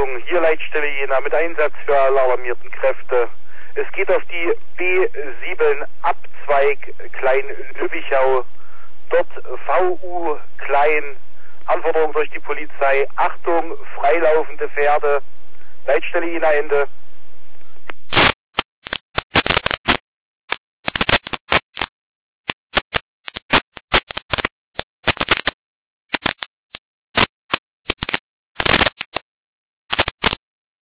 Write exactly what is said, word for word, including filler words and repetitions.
Achtung, hier Leitstelle Jena mit Einsatz für alle alarmierten Kräfte. Es geht auf die B sieben Abzweig Klein-Lübbichau. Dort V U Klein. Anforderung durch die Polizei. Achtung, freilaufende Pferde. Leitstelle Jena Ende.